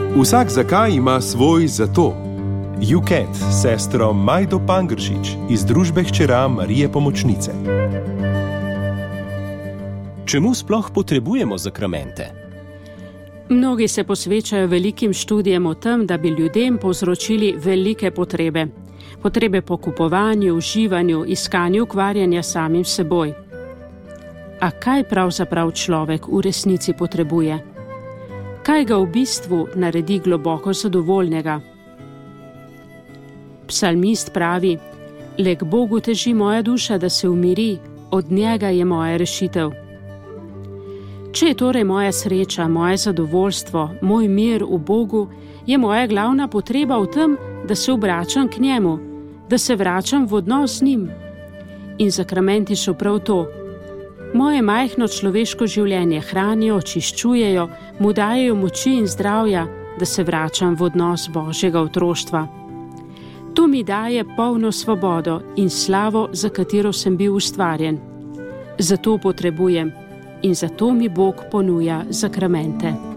Vsak zakaj ima svoj zato. UCAT, sestro Majdo Pangršič iz družbe hčera Marije Pomočnice. Čemu sploh potrebujemo zakramente? Mnogi se posvečajo velikim študijem o tem, da bi ljudem povzročili velike potrebe. Potrebe po kupovanju, uživanju, iskanju ukvarjanja samim seboj. A kaj pravzaprav človek v resnici potrebuje? Kaj ga v bistvu naredi globoko zadovoljnega? Psalmist pravi: "Le k Bogu teži moja duša, da se umiri, od njega je moja rešitev." Če je torej moja sreča, moje zadovoljstvo, moj mir v Bogu, je moja glavna potreba v tem, da se obračam k njemu, da se vračam v odnos z njim. In zakramenti so prav to. Moje majhno človeško življenje hranijo, očiščujejo, mu dajejo moči in zdravja, da se vračam v odnos Božjega otroštva. To mi daje polno svobodo in slavo, za katero sem bil ustvarjen. Zato potrebujem in zato mi Bog ponuja zakramente.